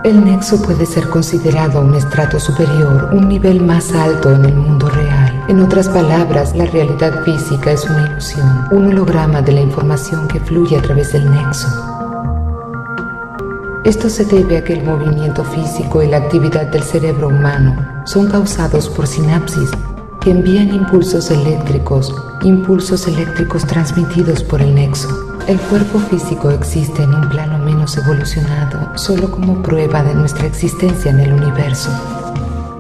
El nexo puede ser considerado un estrato superior, un nivel más alto en el mundo real. En otras palabras, la realidad física es una ilusión, un holograma de la información que fluye a través del nexo. Esto se debe a que el movimiento físico y la actividad del cerebro humano son causados por sinapsis que envían impulsos eléctricos transmitidos por el nexo. El cuerpo físico existe en un plano menos evolucionado, solo como prueba de nuestra existencia en el universo.